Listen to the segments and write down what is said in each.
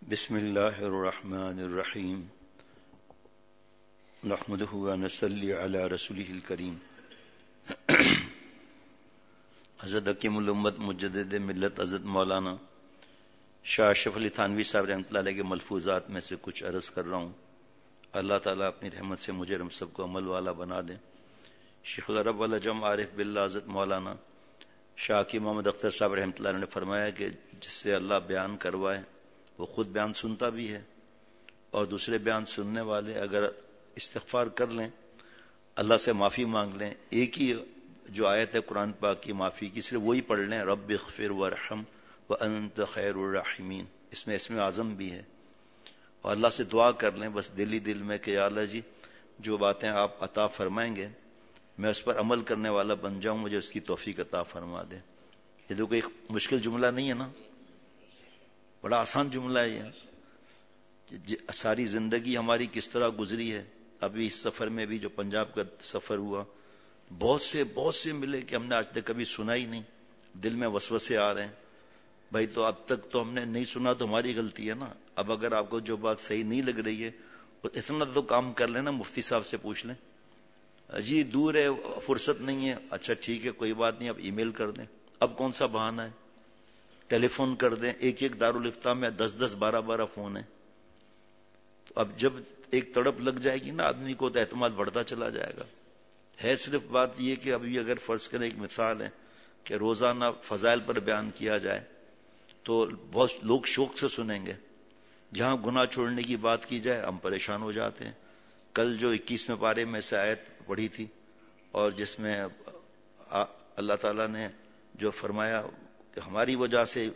بسم اللہ الرحمن الرحیم نحمده ونصلی علی رسوله الکریم. حضرت حکیم الامت مجدد ملت حضرت مولانا شاہ اشرف علی تھانوی صاحب رحمۃ اللہ علیہ کے ملفوظات میں سے کچھ عرض کر رہا ہوں. اللہ تعالیٰ اپنی رحمت سے مجھے ہم سب کو عمل والا بنا دے. شیخ العرب والعجم عارف باللہ حضرت مولانا شاہ کی محمد اختر صاحب رحمۃ اللہ علیہ نے فرمایا کہ جس سے اللہ بیان کروائے وہ خود بیان سنتا بھی ہے، اور دوسرے بیان سننے والے اگر استغفار کر لیں، اللہ سے معافی مانگ لیں، ایک ہی جو آیت ہے قرآن پاک کی معافی کی صرف وہی پڑھ لیں، رب اغفر وارحم وانت خیر الراحمین، اس میں اسم اعظم بھی ہے، اور اللہ سے دعا کر لیں بس دلی دل میں کہ یا اللہ جی جو باتیں آپ عطا فرمائیں گے میں اس پر عمل کرنے والا بن جاؤں، مجھے اس کی توفیق عطا فرما دے. یہ تو کوئی مشکل جملہ نہیں ہے نا، بڑا آسان جملہ ہے یہ. ساری زندگی ہماری کس طرح گزری ہے. ابھی اس سفر میں بھی جو پنجاب کا سفر ہوا، بہت سے ملے کہ ہم نے آج تک کبھی سنا ہی نہیں، دل میں وسوسے آ رہے ہیں. بھائی تو اب تک تو ہم نے نہیں سنا تو ہماری غلطی ہے نا. اب اگر آپ کو جو بات صحیح نہیں لگ رہی ہے اتنا تو کام کر لینا، مفتی صاحب سے پوچھ لیں، جی دور ہے فرصت نہیں ہے، اچھا ٹھیک ہے کوئی بات نہیں، اب ای میل کر دیں. اب کون سا بہانہ ہے، ٹیلی فون کر دیں. ایک دارالفتاح میں 10-12 فون ہیں. تو اب جب ایک تڑپ لگ جائے گی نا آدمی کو تو اعتماد بڑھتا چلا جائے گا. ہے صرف بات یہ کہ ابھی اگر فرض کریں ایک مثال ہے کہ روزانہ فضائل پر بیان کیا جائے تو بہت لوگ شوق سے سنیں گے. جہاں گناہ چھوڑنے کی بات کی جائے ہم پریشان ہو جاتے ہیں. کل جو 21ویں پارے میں سے آیت پڑھی تھی اور جس میں اللہ تعالیٰ نے جو فرمایا کہ ہماری وجہ سے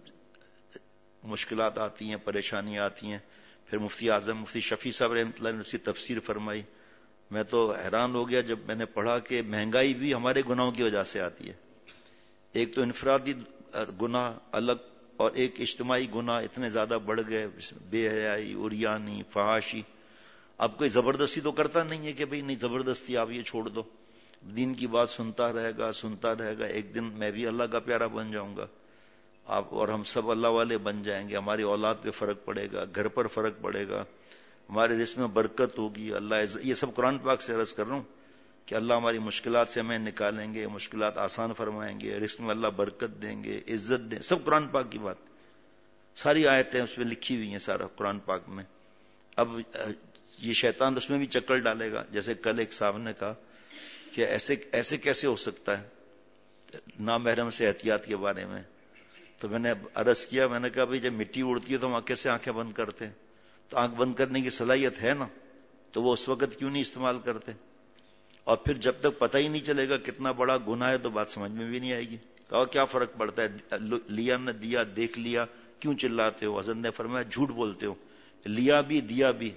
مشکلات آتی ہیں، پریشانیاں آتی ہیں، پھر مفتی اعظم مفتی شفیع صاحب رحمۃ اللہ نے اس کی تفسیر فرمائی. میں تو حیران ہو گیا جب میں نے پڑھا کہ مہنگائی بھی ہمارے گناہوں کی وجہ سے آتی ہے. ایک تو انفرادی گناہ الگ اور ایک اجتماعی گناہ اتنے زیادہ بڑھ گئے، بے حیائی، عریانی، فحاشی. اب کوئی زبردستی تو کرتا نہیں ہے کہ بھئی نہیں زبردستی آپ یہ چھوڑ دو. دین کی بات سنتا رہے گا، ایک دن میں بھی اللہ کا پیارا بن جاؤں گا، آپ اور ہم سب اللہ والے بن جائیں گے. ہماری اولاد پہ فرق پڑے گا، گھر پر فرق پڑے گا، ہمارے رزق میں برکت ہوگی. اللہ یہ سب قرآن پاک سے عرض کر رہا ہوں کہ اللہ ہماری مشکلات سے ہمیں نکالیں گے، مشکلات آسان فرمائیں گے، رزق میں اللہ برکت دیں گے، عزت دیں. سب قرآن پاک کی بات، ساری آیتیں اس میں لکھی ہوئی ہیں، سارا قرآن پاک میں. اب یہ شیطان اس میں بھی چکر ڈالے گا. جیسے کل ایک صاحب نے کہا کہ ایسے کیسے ہو سکتا ہے نامحرم سے احتیاط کے بارے میں. تو میں نے عرض کیا، میں نے کہا بھئی جب مٹی اڑتی ہے تو ہم کیسے آنکھیں بند کرتے ہیں؟ تو آنکھ بند کرنے کی صلاحیت ہے نا، تو وہ اس وقت کیوں نہیں استعمال کرتے؟ اور پھر جب تک پتہ ہی نہیں چلے گا کتنا بڑا گناہ ہے تو بات سمجھ میں بھی نہیں آئے گی. کہا کیا فرق پڑتا ہے، لیا نہ دیا، دیکھ لیا، کیوں چلاتے ہو؟ حضرت نے فرمایا جھوٹ بولتے ہو، لیا بھی دیا بھی،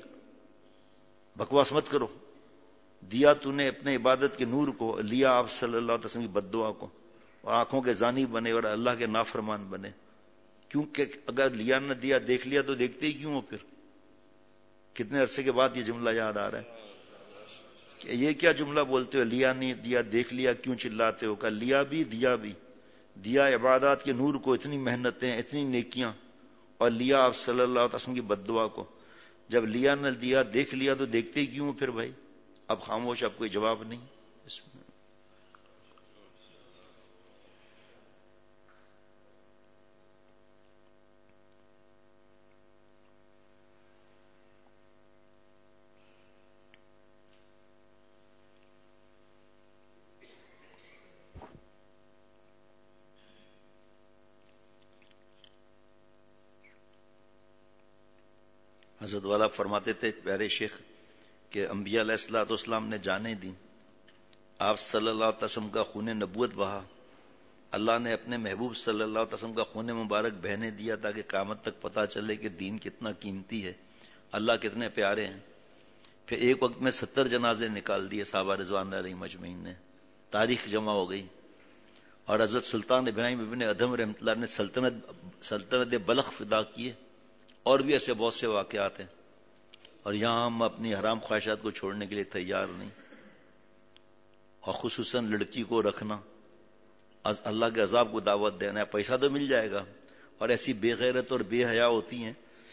بکواس مت کرو. دیا تو نے اپنے عبادت کے نور کو، لیا آپ صلی اللہ علیہ وسلم کی بد دعا کو، اور آنکھوں کے زانی بنے اور اللہ کے نافرمان بنے. کیونکہ اگر لیا نہ دیا دیکھ لیا تو دیکھتے ہی کیوں ہو؟ پھر کتنے عرصے کے بعد یہ جملہ یاد آ رہا ہے کہ یہ کیا جملہ بولتے ہو، لیا نہیں دیا دیکھ لیا کیوں چلاتے ہو؟ کہ لیا بھی دیا بھی، دیا عبادات کے نور کو، اتنی محنتیں، اتنی نیکیاں، اور لیا آپ صلی اللہ علیہ وسلم کی بد دعا کو. جب لیا نہ دیا دیکھ لیا تو دیکھتے ہی کیوں ہو پھر بھائی؟ اب خاموش، اب کوئی جواب نہیں. حضرت والا فرماتے تھے پیارے شیخ کہ انبیاء علیہ الصلوۃ والسلام نے جانیں دی، آپ صلی اللہ علیہ وسلم کا خون نبوت بہا، اللہ نے اپنے محبوب صلی اللہ علیہ وسلم کا خون مبارک بہنے دیا تاکہ قیامت تک پتہ چلے کہ دین کتنا قیمتی ہے، اللہ کتنے پیارے ہیں. پھر ایک وقت میں 70 جنازے نکال دیے صحابہ رضوان علیہ مجمعین نے. تاریخ جمع ہو گئی، اور حضرت سلطان ابراہیم ابن ادھم رحمۃ اللہ نے سلطنت بلخ فدا کیے. اور بھی ایسے بہت سے واقعات ہیں، اور یہاں ہم اپنی حرام خواہشات کو چھوڑنے کے لیے تیار نہیں، اور خصوصاً لڑکی کو رکھنا، اللہ کے عذاب کو دعوت دینا ہے. پیسہ تو مل جائے گا، اور ایسی بے غیرت اور بے حیا ہوتی ہیں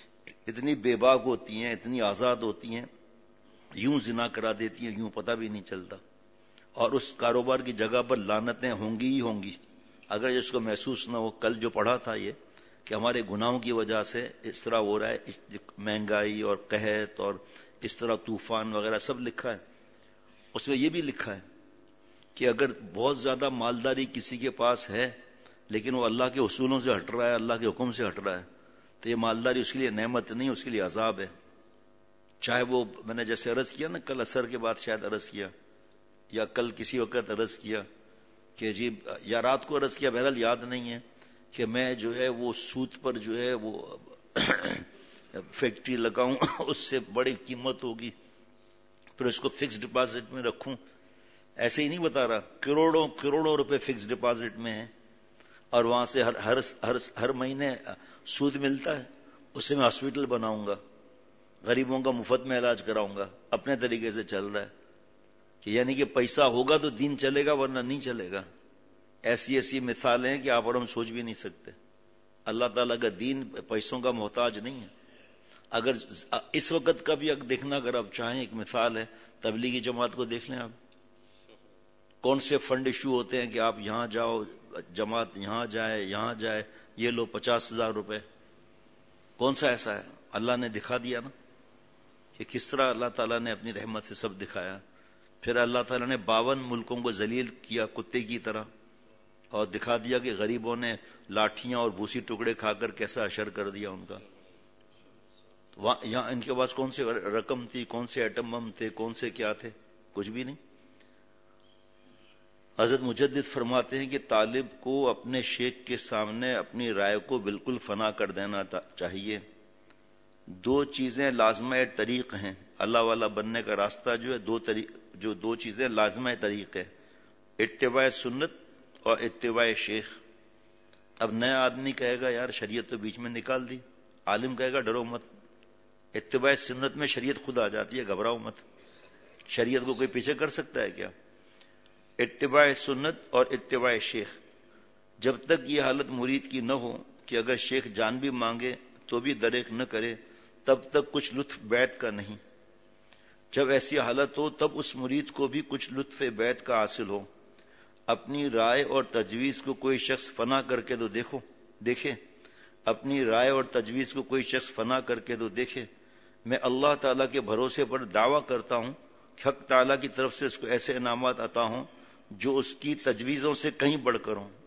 اتنی بے باک ہوتی ہیں، اتنی آزاد ہوتی ہیں، یوں زنا کرا دیتی ہیں، یوں پتہ بھی نہیں چلتا. اور اس کاروبار کی جگہ پر لعنتیں ہوں گی ہی ہوں گی. اگر اس کو محسوس نہ ہو، کل جو پڑھا تھا یہ کہ ہمارے گناہوں کی وجہ سے اس طرح ہو رہا ہے، مہنگائی اور قحط اور اس طرح طوفان وغیرہ سب لکھا ہے. اس میں یہ بھی لکھا ہے کہ اگر بہت زیادہ مالداری کسی کے پاس ہے لیکن وہ اللہ کے اصولوں سے ہٹ رہا ہے، اللہ کے حکم سے ہٹ رہا ہے، تو یہ مالداری اس کے لیے نعمت نہیں، اس کے لیے عذاب ہے. چاہے وہ میں نے جیسے عرض کیا نا، کل عصر کے بعد شاید عرض کیا یا کل کسی وقت عرض کیا کہ جی، یا رات کو عرض کیا، بہرحال یاد نہیں ہے، کہ میں جو ہے وہ سود پر جو ہے وہ فیکٹری لگاؤں، اس سے بڑی قیمت ہوگی، پھر اس کو فکس ڈپازٹ میں رکھوں. ایسے ہی نہیں بتا رہا، کروڑوں کروڑوں روپے فکس ڈپازٹ میں ہیں، اور وہاں سے ہر مہینے سود ملتا ہے، اسے میں ہاسپٹل بناؤں گا، غریبوں کا مفت میں علاج کراؤں گا. اپنے طریقے سے چل رہا ہے کہ یعنی کہ پیسہ ہوگا تو دین چلے گا، ورنہ نہیں چلے گا. ایسی ایسی مثالیں ہیں کہ آپ اور ہم سوچ بھی نہیں سکتے. اللہ تعالیٰ کا دین پیسوں کا محتاج نہیں ہے. اگر اس وقت کا بھی دیکھنا، اگر آپ چاہیں، ایک مثال ہے، تبلیغی جماعت کو دیکھ لیں آپ. کون سے فنڈ ایشو ہوتے ہیں کہ آپ یہاں جاؤ، جماعت یہاں جائے، یہاں جائے، یہ لو 50,000 روپے. کون سا ایسا ہے؟ اللہ نے دکھا دیا نا کہ کس طرح اللہ تعالیٰ نے اپنی رحمت سے سب دکھایا. پھر اللہ تعالیٰ نے 52 ملکوں کو ذلیل کیا کتے کی طرح، اور دکھا دیا کہ غریبوں نے لاٹھیاں اور بھوسی ٹکڑے کھا کر کیسا اشر کر دیا ان کا. یہاں ان کے پاس کون سے رقم تھی، کون سے ایٹم بم تھے، کون سے کیا تھے؟ کچھ بھی نہیں. حضرت مجدد فرماتے ہیں کہ طالب کو اپنے شیخ کے سامنے اپنی رائے کو بالکل فنا کر دینا چاہیے. 2 چیزیں لازمہ طریق ہیں. اللہ والا بننے کا راستہ جو ہے، دو چیزیں لازمہ طریق ہے، اتباع سنت اور اتباع شیخ. اب نیا آدمی کہے گا یار شریعت تو بیچ میں نکال دی، عالم کہے گا ڈرو مت. اتباع سنت میں شریعت خود آ جاتی ہے، گھبراؤ مت. شریعت کو کوئی پیچھے کر سکتا ہے کیا؟ اتباع سنت اور اتباع شیخ. جب تک یہ حالت مرید کی نہ ہو کہ اگر شیخ جان بھی مانگے تو بھی دریغ نہ کرے، تب تک کچھ لطف بیعت کا نہیں. جب ایسی حالت ہو تب اس مرید کو بھی کچھ لطف بیعت کا حاصل ہو. اپنی رائے اور تجویز کو کوئی شخص فنا کر کے تو دیکھے. اپنی رائے اور تجویز کو کوئی شخص فنا کر کے تو دیکھے. میں اللہ تعالیٰ کے بھروسے پر دعویٰ کرتا ہوں کہ حق تعالیٰ کی طرف سے اس کو ایسے انعامات عطا ہوں جو اس کی تجویزوں سے کہیں بڑھ کر ہوں.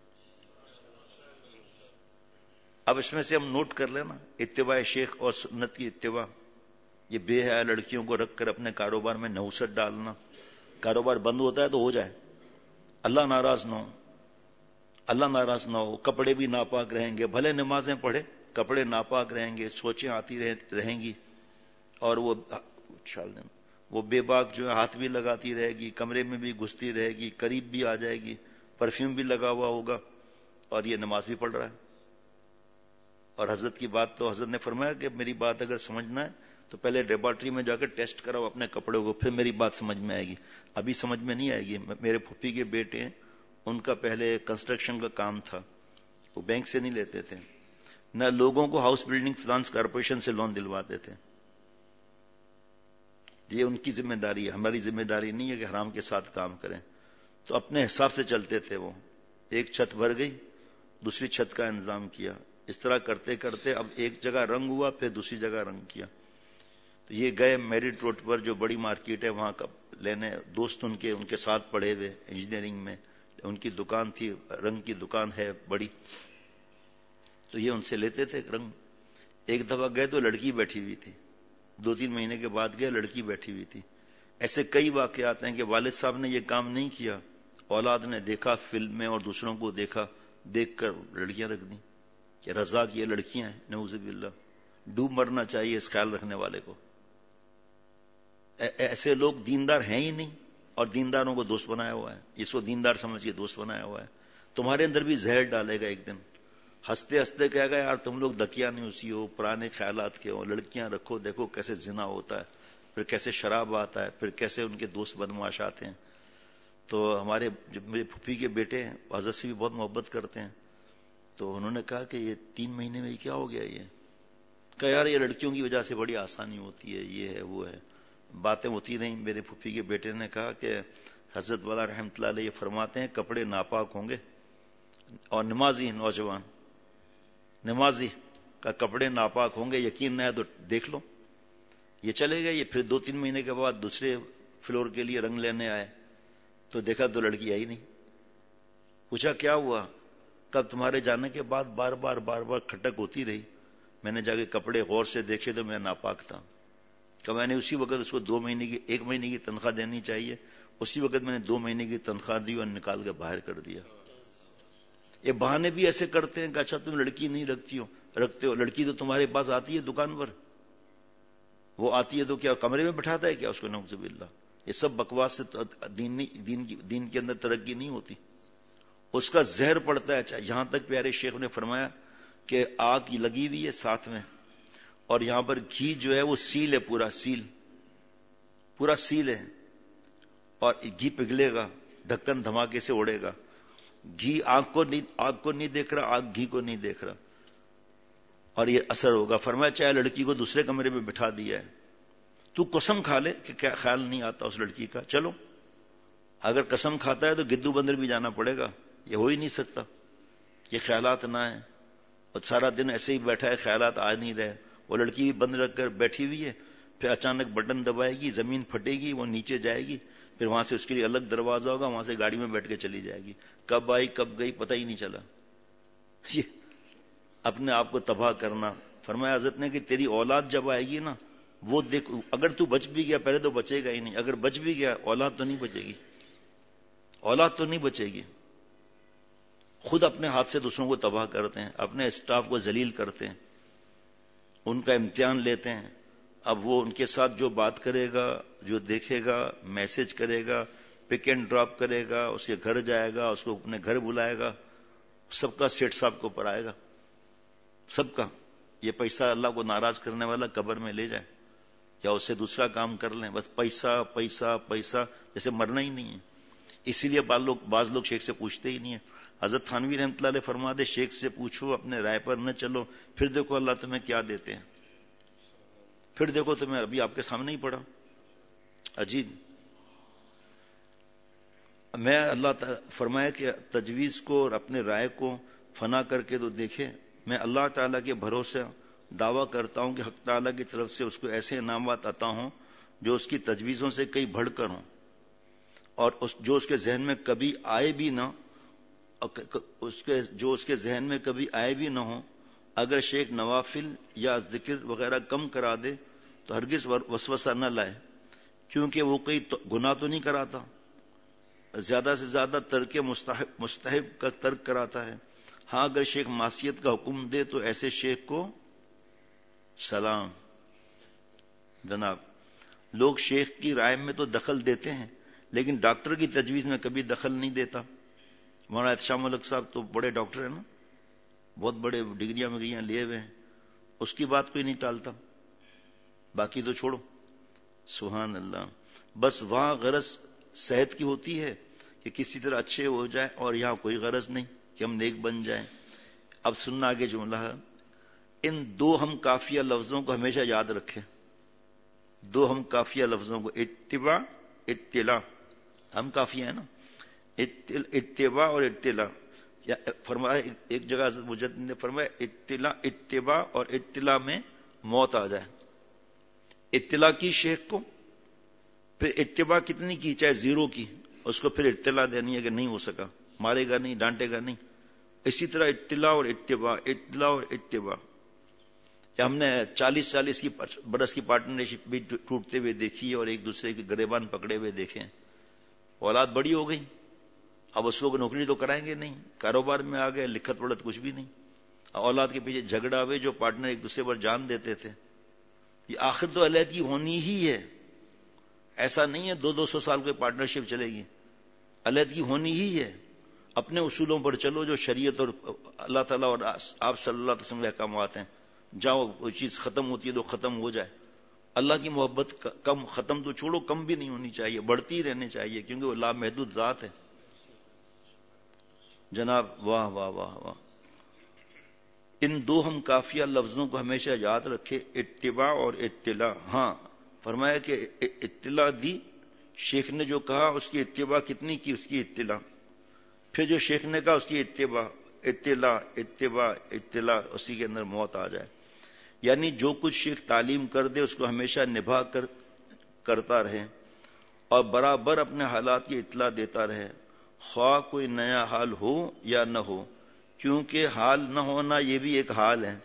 اب اس میں سے ہم نوٹ کر لینا، اتباع شیخ اور سنت کی اتباع. یہ بے حیا لڑکیوں کو رکھ کر اپنے کاروبار میں نحوست ڈالنا. کاروبار بند ہوتا ہے تو ہو جائے، اللہ ناراض نہ ہو، اللہ ناراض نہ ہو. کپڑے بھی ناپاک رہیں گے، بھلے نمازیں پڑھے، کپڑے ناپاک رہیں گے، سوچیں آتی رہیں گی، اور وہ بے باک جو ہے ہاتھ بھی لگاتی رہے گی، کمرے میں بھی گھستی رہے گی، قریب بھی آ جائے گی، پرفیوم بھی لگا ہوا ہوگا، اور یہ نماز بھی پڑھ رہا ہے. اور حضرت کی بات تو حضرت نے فرمایا کہ میری بات اگر سمجھنا ہے تو پہلے لیبارٹری میں جا کر ٹیسٹ کراؤ اپنے کپڑوں کو، پھر میری بات سمجھ میں آئے گی. ابھی سمجھ میں نہیں آئے گی. میرے پھوپھی کے بیٹے ہیں، ان کا پہلے کنسٹرکشن کا کام تھا، وہ بینک سے نہیں لیتے تھے، نہ لوگوں کو ہاؤس بلڈنگ فائنانس کارپوریشن سے لون دلواتے تھے. یہ ان کی ذمہ داری ہے، ہماری ذمہ داری نہیں ہے کہ حرام کے ساتھ کام کریں. تو اپنے حساب سے چلتے تھے. وہ ایک چھت بھر گئی، دوسری چھت کا انتظام کیا. اس طرح کرتے کرتے اب ایک جگہ رنگ ہوا، پھر دوسری جگہ رنگ کیا. تو یہ گئے میرٹ روڈ پر جو بڑی مارکیٹ ہے وہاں کا لینے. دوست ان کے ساتھ پڑھے ہوئے انجینئرنگ میں، ان کی دکان تھی، رنگ کی دکان ہے بڑی، تو یہ ان سے لیتے تھے رنگ. ایک دفعہ گئے تو لڑکی بیٹھی ہوئی تھی. 2-3 مہینے کے بعد گئے، لڑکی بیٹھی ہوئی تھی. ایسے کئی واقعات ہیں کہ والد صاحب نے یہ کام نہیں کیا، اولاد نے دیکھا فلم میں اور دوسروں کو دیکھ کر لڑکیاں رکھ دیں کہ رزاق یہ لڑکیاں ہیں. نعوذ باللہ. ڈوب مرنا چاہیے اس خیال رکھنے والے کو. ایسے لوگ دیندار ہیں ہی نہیں، اور دینداروں کو دوست بنایا ہوا ہے. اس کو دیندار سمجھ کے دوست بنایا ہوا ہے. تمہارے اندر بھی زہر ڈالے گا ایک دن. ہنستے ہنستے کہے گا یار تم لوگ دکیانوسی ہو، پرانے خیالات کے ہو، لڑکیاں رکھو، دیکھو کیسے زنا ہوتا ہے، پھر کیسے شراب آتا ہے، پھر کیسے ان کے دوست بدماش آتے ہیں. تو ہمارے میرے پھوپھی کے بیٹے ہیں، حضرت سے بھی بہت محبت کرتے ہیں. تو انہوں نے کہا کہ یہ 3 مہینے میں کیا ہو گیا؟ یہ کہ یار یہ لڑکیوں کی وجہ سے بڑی آسانی ہوتی ہے، یہ ہے وہ ہے، باتیں ہوتی نہیں. میرے پھوپھی کے بیٹے نے کہا کہ حضرت والا رحمۃ اللہ علیہ فرماتے ہیں کپڑے ناپاک ہوں گے اور نمازی نوجوان نمازی کا کپڑے ناپاک ہوں گے، یقین نہ ہے تو دیکھ لو. یہ چلے گئے. یہ پھر 2-3 مہینے کے بعد دوسرے فلور کے لیے رنگ لینے آئے تو دیکھا تو لڑکی آئی نہیں. پوچھا کیا ہوا؟ کب تمہارے جانے کے بعد بار بار کھٹک ہوتی رہی. میں نے جا کے کپڑے غور سے دیکھے تو میں ناپاک تھا. کہ میں نے اسی وقت اس کو 1 مہینے کی تنخواہ دینی چاہیے، اسی وقت میں نے 2 مہینے کی تنخواہ دی اور نکال کے باہر کر دیا. یہ بہانے بھی ایسے کرتے ہیں کہ اچھا تم لڑکی نہیں رکھتے ہو، لڑکی تو تمہارے پاس آتی ہے دکان پر، وہ آتی ہے تو کیا کمرے میں بٹھاتا ہے کیا اس کو؟ نعوذ باللہ. یہ سب بکواس سے دین کے اندر ترقی نہیں ہوتی، اس کا زہر پڑتا ہے. یہاں تک پیارے شیخ نے فرمایا کہ آگ لگی ہوئی ہے ساتھ میں، اور یہاں پر گھی جو ہے وہ سیل ہے، پورا سیل ہے، اور گھی پگھلے گا، ڈھکن دھماکے سے اڑے گا. گھی آگ کو نہیں دیکھ رہا، آگ گھی کو نہیں دیکھ رہا، اور یہ اثر ہوگا. فرمایا چاہے لڑکی کو دوسرے کمرے میں بٹھا دیا ہے، تو قسم کھا لے کہ کیا خیال نہیں آتا اس لڑکی کا. چلو اگر قسم کھاتا ہے تو گدو بندر بھی جانا پڑے گا، یہ ہو ہی نہیں سکتا. یہ خیالات نہ ہے، اور سارا دن ایسے ہی بیٹھا ہے، خیالات آ نہیں رہے. وہ لڑکی بھی بند رکھ کر بیٹھی ہوئی ہے، پھر اچانک بٹن دبائے گی، زمین پھٹے گی، وہ نیچے جائے گی، پھر وہاں سے اس کے لیے الگ دروازہ ہوگا، وہاں سے گاڑی میں بیٹھ کے چلی جائے گی. کب آئی کب گئی پتہ ہی نہیں چلا. یہ اپنے آپ کو تباہ کرنا. فرمایا حضرت نے کہ تیری اولاد جب آئے گی نا، وہ دیکھ، اگر تو بچ بھی گیا پہلے تو بچے گا ہی نہیں، اگر بچ بھی گیا اولاد تو نہیں بچے گی، اولاد تو نہیں بچے گی. خود اپنے ہاتھ سے دوسروں کو تباہ کرتے ہیں، اپنے اسٹاف کو ذلیل کرتے ہیں، ان کا امتحان لیتے ہیں. اب وہ ان کے ساتھ جو بات کرے گا، جو دیکھے گا، میسج کرے گا، پک اینڈ ڈراپ کرے گا، اس کے گھر جائے گا، اس کو اپنے گھر بلائے گا، سب کا سیٹ صاحب کو پر آئے گا، سب کا. یہ پیسہ اللہ کو ناراض کرنے والا قبر میں لے جائے یا اس سے دوسرا کام کر لیں، بس پیسہ پیسہ پیسہ، جیسے مرنا ہی نہیں ہے. اسی لیے بعض لوگ شیخ سے پوچھتے ہی نہیں ہیں. حضرت تھانوی رحمۃ اللہ علیہ فرما دے شیخ سے پوچھو، اپنے رائے پر نہ چلو، پھر دیکھو اللہ تمہیں کیا دیتے ہیں. پھر دیکھو تمہیں ابھی آپ کے سامنے ہی پڑا. عجیب. میں اللہ تعالی فرمایا کہ تجویز کو اور اپنے رائے کو فنا کر کے تو دیکھے. میں اللہ تعالیٰ کے بھروسے دعویٰ کرتا ہوں کہ حق تعالیٰ کی طرف سے اس کو ایسے انعامات عطا ہوں جو اس کی تجویزوں سے کئی بڑھ کر ہوں، اور جو اس کے ذہن میں کبھی آئے بھی نہ، جو اس کے ذہن میں کبھی آئے بھی نہ ہو. اگر شیخ نوافل یا ذکر وغیرہ کم کرا دے تو ہرگز وسوسہ نہ لائے، کیونکہ وہ کوئی گناہ تو نہیں کراتا، زیادہ سے زیادہ ترک مستحب کا ترک کراتا ہے. ہاں اگر شیخ معصیت کا حکم دے تو ایسے شیخ کو سلام. جناب لوگ شیخ کی رائے میں تو دخل دیتے ہیں، لیکن ڈاکٹر کی تجویز میں کبھی دخل نہیں دیتا. مولانا احتشام ملک صاحب تو بڑے ڈاکٹر ہیں نا، بہت بڑے ڈگریاں وگریاں لیے ہوئے ہیں، اس کی بات کوئی نہیں ٹالتا. باقی تو چھوڑو. سبحان اللہ. بس وہاں غرض صحت کی ہوتی ہے کہ کسی طرح اچھے ہو جائے، اور یہاں کوئی غرض نہیں کہ ہم نیک بن جائیں. اب سننا آگے جملہ ہے. ان 2 ہم کافیہ لفظوں کو ہمیشہ یاد رکھیں. 2 ہم کافیہ لفظوں کو، اتباع اطلاع. ہم کافیہ ہے نا، اتباع اور اطلاع. فرمایا ایک جگہ مجدد نے فرمایا اتباع اور اطلاع میں موت آ جائے. اطلاع کی شیخ کو، پھر اتباع کتنی کی، چاہے 0 کی، اس کو پھر اطلاع دینی ہے کہ نہیں ہو سکا، مارے گا نہیں، ڈانٹے گا نہیں. اسی طرح اطلاع اور اتباع، اطلاع اور اتباع. ہم نے 40 برس کی پارٹنرشپ بھی ٹوٹتے ہوئے دیکھی اور ایک دوسرے کے گریبان پکڑے ہوئے دیکھے. اولاد بڑی ہو گئی، اب اس کو نوکری تو کرائیں گے نہیں، کاروبار میں آ گئے، لکھت پڑھت کچھ بھی نہیں. اولاد کے پیچھے جھگڑا ہوئے، جو پارٹنر ایک دوسرے پر جان دیتے تھے. یہ آخر تو علیحدگی ہونی ہی ہے. ایسا نہیں ہے 200 سال کوئی پارٹنرشپ چلے گی، علیحدگی ہونی ہی ہے. اپنے اصولوں پر چلو جو شریعت اور اللہ تعالیٰ اور آپ صلی اللہ علیہ وسلم کے احکامات ہیں. جاؤ وہ چیز ختم ہوتی ہے تو ختم ہو جائے. اللہ کی محبت کم، ختم تو چھوڑو، کم بھی نہیں ہونی چاہیے، بڑھتی رہنی چاہیے، کیونکہ وہ لامحدود ذات ہے. جناب واہ واہ واہ واہ. ان دو ہم کافیہ لفظوں کو ہمیشہ یاد رکھے، اتباع اور اطلاع. ہاں فرمایا کہ اطلاع دی، شیخ نے جو کہا اس کی اتباع کتنی کی، اس کی اطلاع. پھر جو شیخ نے کہا اس کی اتباع، اطلاع اطلاع اطلاع، اسی کے اندر موت آ جائے. یعنی جو کچھ شیخ تعلیم کر دے اس کو ہمیشہ نبھا کر کرتا رہے اور برابر اپنے حالات کی اطلاع دیتا رہے، خواہ کوئی نیا حال ہو یا نہ ہو، کیونکہ حال نہ ہونا یہ بھی ایک حال ہے.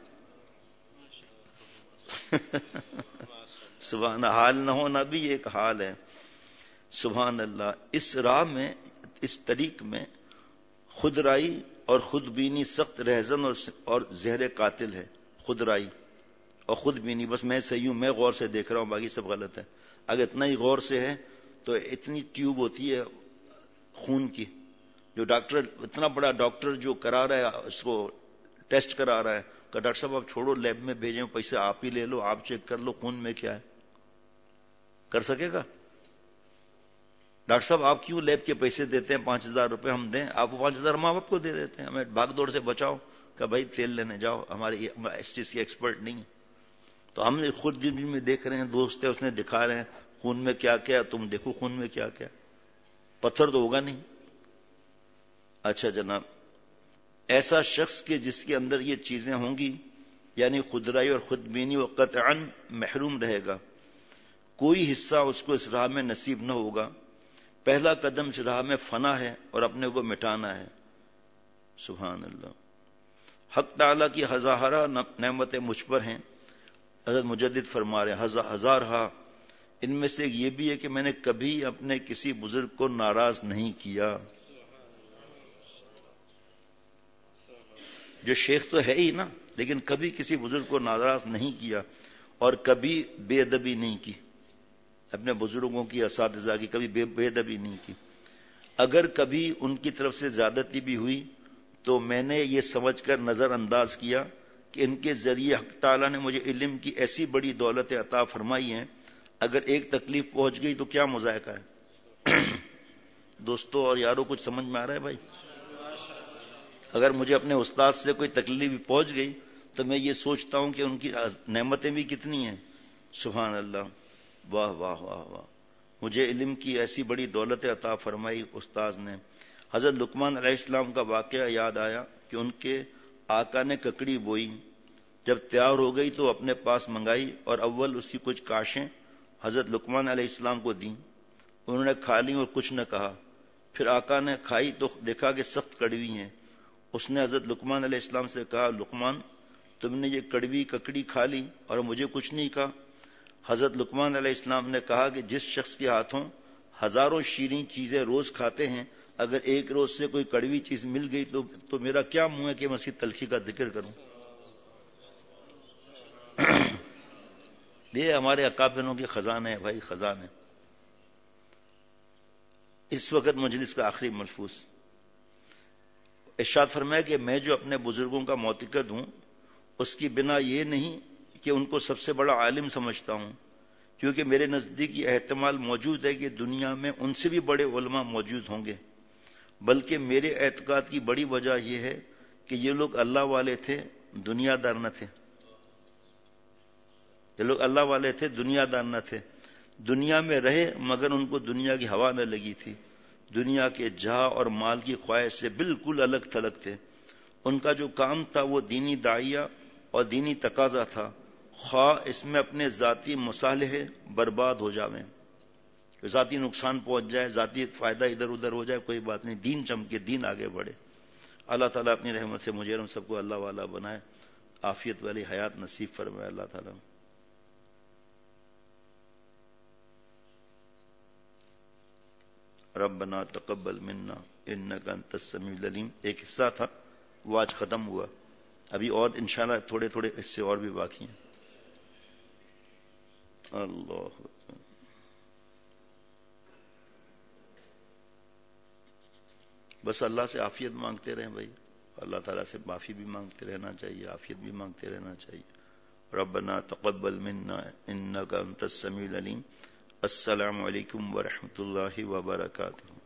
سبحان، حال نہ ہونا بھی ایک حال ہے. سبحان اللہ. اس راہ میں، اس طریق میں خود رائی اور خود بینی سخت رہزن اور زہر قاتل ہے. خود رائی اور خود بینی، بس میں صحیح ہوں، میں غور سے دیکھ رہا ہوں، باقی سب غلط ہے. اگر اتنا ہی غور سے ہے تو اتنی ٹیوب ہوتی ہے خون کی، جو ڈاکٹر، اتنا بڑا ڈاکٹر جو کرا رہا ہے اس کو ٹیسٹ کرا رہا ہے کہ ڈاکٹر صاحب آپ چھوڑو، لیب میں بھیجیں، پیسے آپ ہی لے لو، آپ چیک کر لو خون میں کیا ہے. کر سکے گا؟ ڈاکٹر صاحب آپ کیوں لیب کے پیسے دیتے ہیں، 5,000 روپے ہم دیں، آپ 5,000 ماں باپ کو دے دیتے ہیں، ہمیں بھاگ دوڑ سے بچاؤ کہ بھائی تیل لینے جاؤ، ہمارے اس چیز کی ایکسپرٹ نہیں. تو ہم خود دن میں دیکھ رہے ہیں، دوست ہے اس نے دکھا رہے ہیں خون میں کیا کیا، تم دیکھو خون میں کیا کیا. پتھر تو ہوگا نہیں. اچھا جناب، ایسا شخص کے جس کے اندر یہ چیزیں ہوں گی، یعنی خودرائی اور خود بینی، و قطعاً محروم رہے گا، کوئی حصہ اس کو اس راہ میں نصیب نہ ہوگا. پہلا قدم اس راہ میں فنا ہے اور اپنے کو مٹانا ہے. سبحان اللہ. حق تعالیٰ کی ہزارہ نعمتیں مجھ پر ہیں. حضرت مجدد فرما رہے ہیں ہزارہ، ان میں سے یہ بھی ہے کہ میں نے کبھی اپنے کسی بزرگ کو ناراض نہیں کیا. جو شیخ تو ہے ہی نا، لیکن کبھی کسی بزرگ کو ناراض نہیں کیا اور کبھی بے ادبی نہیں کی. اپنے بزرگوں کی، اساتذہ کی کبھی بے ادبی نہیں کی. اگر کبھی ان کی طرف سے زیادتی بھی ہوئی تو میں نے یہ سمجھ کر نظر انداز کیا کہ ان کے ذریعے حق تعالیٰ نے مجھے علم کی ایسی بڑی دولت عطا فرمائی ہے، اگر ایک تکلیف پہنچ گئی تو کیا مذائقہ ہے. دوستو اور یارو، کچھ سمجھ میں آ رہا ہے بھائی؟ اگر مجھے اپنے استاد سے کوئی تکلیف بھی پہنچ گئی تو میں یہ سوچتا ہوں کہ ان کی نعمتیں بھی کتنی ہیں. سبحان اللہ. واہ واہ واہ واہ. مجھے علم کی ایسی بڑی دولت عطا فرمائی استاذ نے. حضرت لقمان علیہ السلام کا واقعہ یاد آیا کہ ان کے آقا نے ککڑی بوئی، جب تیار ہو گئی تو اپنے پاس منگائی اور اول اس کی کچھ کاشیں حضرت لقمان علیہ السلام کو دیں. انہوں نے کھا لی اور کچھ نہ کہا. پھر آقا نے کھائی تو دیکھا کہ سخت کڑوی ہیں. اس نے حضرت لقمان علیہ السلام سے کہا، لقمان تم نے یہ کڑوی ککڑی کھا لی اور مجھے کچھ نہیں کہا. حضرت لقمان علیہ السلام نے کہا کہ جس شخص کے ہاتھوں ہزاروں شیریں چیزیں روز کھاتے ہیں، اگر ایک روز سے کوئی کڑوی چیز مل گئی تو میرا کیا منہ ہے کہ میں اس کی تلخی کا ذکر کروں. یہ ہمارے اکابروں کے خزانے ہیں بھائی، خزانے. اس وقت مجلس کا آخری ملفوظ. ارشاد فرمایا کہ میں جو اپنے بزرگوں کا معتقد ہوں اس کی بنا یہ نہیں کہ ان کو سب سے بڑا عالم سمجھتا ہوں، کیونکہ میرے نزدیک یہ احتمال موجود ہے کہ دنیا میں ان سے بھی بڑے علماء موجود ہوں گے، بلکہ میرے اعتقاد کی بڑی وجہ یہ ہے کہ یہ لوگ اللہ والے تھے، دنیا دار نہ تھے. یہ لوگ اللہ والے تھے، دنیا دار نہ تھے. دنیا میں رہے مگر ان کو دنیا کی ہوا نہ لگی تھی. دنیا کے جاہ اور مال کی خواہش سے بالکل الگ تھلگ تھے. ان کا جو کام تھا وہ دینی داعیہ اور دینی تقاضا تھا، خواہ اس میں اپنے ذاتی مصالحے برباد ہو جاویں، ذاتی نقصان پہنچ جائے، ذاتی فائدہ ادھر ادھر ہو جائے، کوئی بات نہیں، دین چمکے، دین آگے بڑھے. اللہ تعالیٰ اپنی رحمت سے مجھے ہم سب کو اللہ والا بنائے، عافیت والی حیات نصیب فرمائے اللہ تعالیٰ. ربنا تقبل منا انک انت السمیع العلیم. ایک حصہ تھا وہ آج ختم ہوا، ابھی اور انشاءاللہ تھوڑے تھوڑے حصے اور بھی باقی ہیں. اللہ بس اللہ سے عافیت مانگتے رہیں بھائی، اللہ تعالیٰ سے معافی بھی مانگتے رہنا چاہیے، عافیت بھی مانگتے رہنا چاہیے. ربنا تقبل منا انک انت السمیع العلیم. السلام علیکم ورحمۃ اللہ وبرکاتہ.